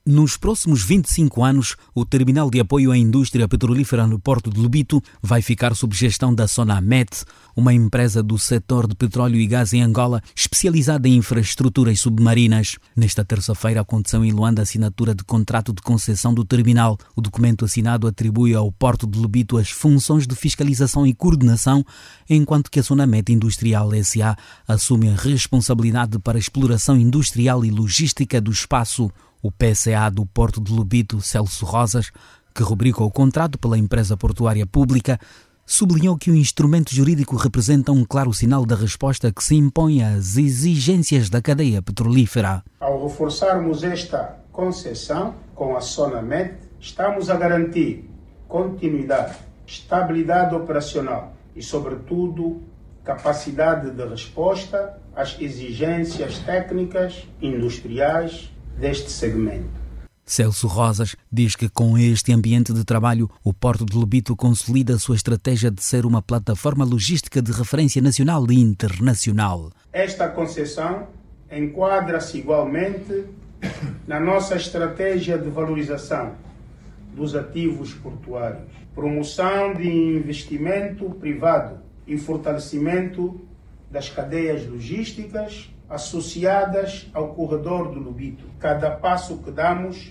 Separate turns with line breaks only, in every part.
Nos próximos 25 anos, o terminal de apoio à indústria petrolífera no Porto de Lobito vai ficar sob gestão da Sonamet, uma empresa do setor de petróleo e gás em Angola, especializada em infraestruturas submarinas. Nesta terça-feira aconteceu em Luanda a assinatura de contrato de concessão do terminal. O documento assinado atribui ao Porto de Lobito as funções de fiscalização e coordenação, enquanto que a Sonamet Industrial S.A. assume a responsabilidade para a exploração industrial e logística do espaço. O PCA do Porto de Lobito, Celso Rosas, que rubrica o contrato pela empresa portuária pública, sublinhou que o instrumento jurídico representa um claro sinal da resposta que se impõe às exigências da cadeia petrolífera.
Ao reforçarmos esta concessão com a Sonamet, estamos a garantir continuidade, estabilidade operacional e, sobretudo, capacidade de resposta às exigências técnicas industriais deste segmento.
Celso Rosas diz que com este ambiente de trabalho, o Porto de Lobito consolida a sua estratégia de ser uma plataforma logística de referência nacional e internacional.
Esta concessão enquadra-se igualmente na nossa estratégia de valorização dos ativos portuários, promoção de investimento privado e fortalecimento das cadeias logísticas associadas ao corredor do Lobito. Cada passo que damos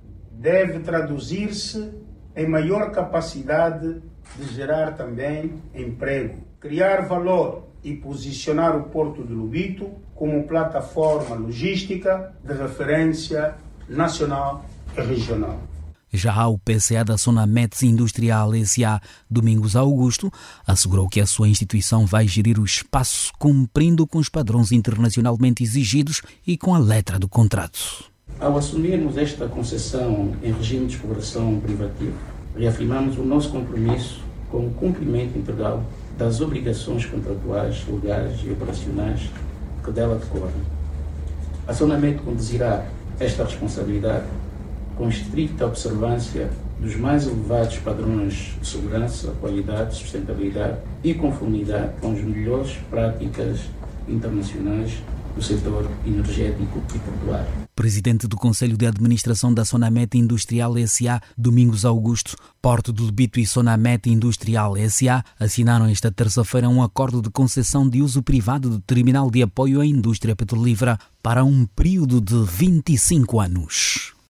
deve traduzir-se em maior capacidade de gerar também emprego, criar valor e posicionar o Porto de Lobito como plataforma logística de referência nacional e regional.
Já o PCA da Sonamet Industrial S.A., Domingos Augusto, assegurou que a sua instituição vai gerir o espaço cumprindo com os padrões internacionalmente exigidos e com a letra do contrato.
Ao assumirmos esta concessão em regime de exploração privativo, reafirmamos o nosso compromisso com o cumprimento integral das obrigações contratuais, legais e operacionais que dela decorrem. A Sonamet conduzirá esta responsabilidade com estricta observância dos mais elevados padrões de segurança, qualidade, sustentabilidade e conformidade com as melhores práticas internacionais do setor energético e portuário.
Presidente do Conselho de Administração da Sonamet Industrial S.A., Domingos Augusto, Porto de Lobito e Sonamet Industrial S.A. assinaram esta terça-feira um acordo de concessão de uso privado do terminal de apoio à indústria petrolífera para um período de 25 anos.